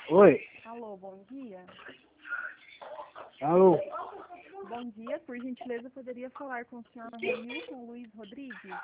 Oi. Alô, bom dia. Alô. Bom dia, por gentileza, poderia falar com o senhor Romilton Luiz Rodrigues?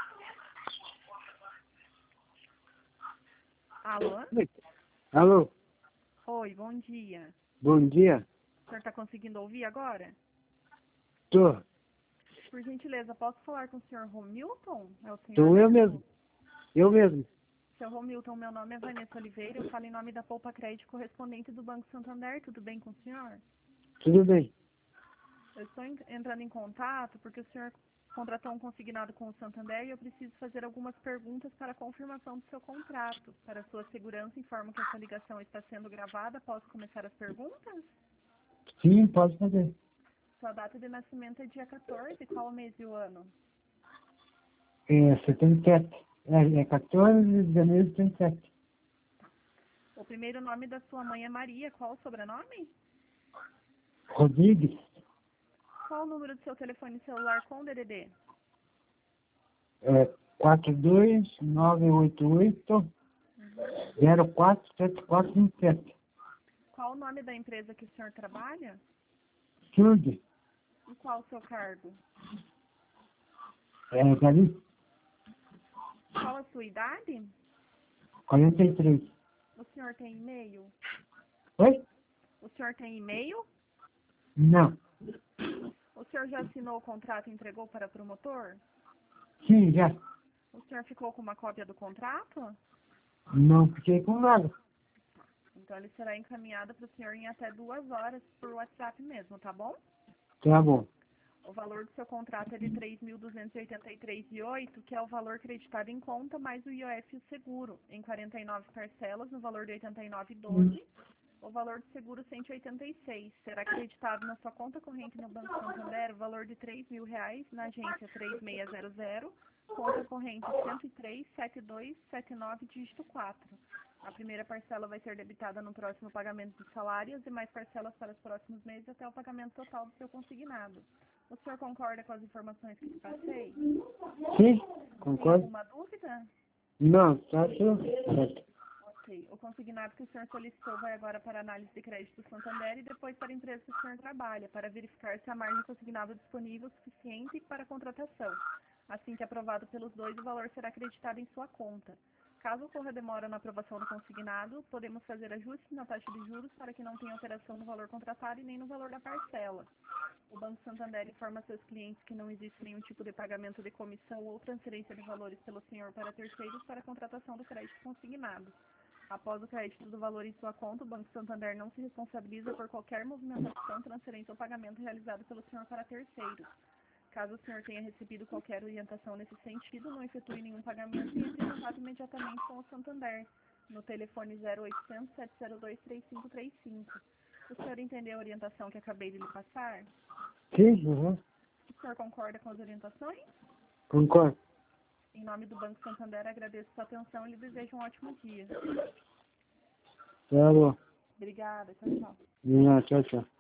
Alô? Alô. Oi, bom dia. Bom dia. O senhor está conseguindo ouvir agora? Tô. Por gentileza, posso falar com o senhor Romilton? É o senhor Tô eu mesmo? mesmo. Eu mesmo. Seu Romilton, meu nome é Vanessa Oliveira, eu falo em nome da Poupa Crédito correspondente do Banco Santander. Tudo bem com o senhor? Tudo bem. Eu estou entrando em contato porque o senhor contratou um consignado com o Santander e eu preciso fazer algumas perguntas para a confirmação do seu contrato. Para sua segurança, informo que essa ligação está sendo gravada. Posso começar as perguntas? Sim, pode fazer. Sua data de nascimento é dia 14, qual o mês e o ano? É 77. É 14 de janeiro de 77. O primeiro nome da sua mãe é Maria, qual o sobrenome? Rodrigues. Qual o número do seu telefone celular com DDD? É 42988 047427. Qual o nome da empresa que o senhor trabalha? Surdo. E qual o seu cargo? É Gari. Qual a sua idade? 43. O senhor tem e-mail? Oi? O senhor tem e-mail? Não. O senhor já assinou o contrato e entregou para promotor? Sim, já. O senhor ficou com uma cópia do contrato? Não fiquei com nada. Então ele será encaminhado para o senhor em até 2 horas por WhatsApp mesmo, tá bom? Tá bom. O valor do seu contrato é de R$ 3.283,08, que é o valor creditado em conta, mais o IOF e o seguro, em 49 parcelas, no valor de R$ 89,12. O valor do seguro, R$ 186. Será creditado na sua conta corrente no Banco Santander o valor de R$ 3.000, na agência 3600, conta corrente 103-7279, dígito 4. A primeira parcela vai ser debitada no próximo pagamento do salário e as demais parcelas para os próximos meses até o pagamento total do seu consignado. O senhor concorda com as informações que te passei? Sim, Tem concordo. alguma dúvida? Não, tá tudo certo. Ok. O consignado que o senhor solicitou vai agora para a análise de crédito do Santander e depois para a empresa que o senhor trabalha, para verificar se a margem consignada é disponível o suficiente para a contratação. Assim que aprovado pelos dois, o valor será acreditado em sua conta. Caso ocorra demora na aprovação do consignado, podemos fazer ajustes na taxa de juros para que não tenha alteração no valor contratado e nem no valor da parcela. O Banco Santander informa seus clientes que não existe nenhum tipo de pagamento de comissão ou transferência de valores pelo senhor para terceiros para a contratação do crédito consignado. Após o crédito do valor em sua conta, o Banco Santander não se responsabiliza por qualquer movimentação, transferência ou pagamento realizado pelo senhor para terceiros. Caso o senhor tenha recebido qualquer orientação nesse sentido, não efetue nenhum pagamento e entre em contato imediatamente com o Santander, no telefone 0800 702 3535. O senhor entendeu a orientação que acabei de lhe passar? Sim, uhum. O senhor concorda com as orientações? Concordo. Em nome do Banco Santander, agradeço sua atenção e lhe desejo um ótimo dia. Tá bom. Obrigada, tchau, tchau. Não, tchau, tchau.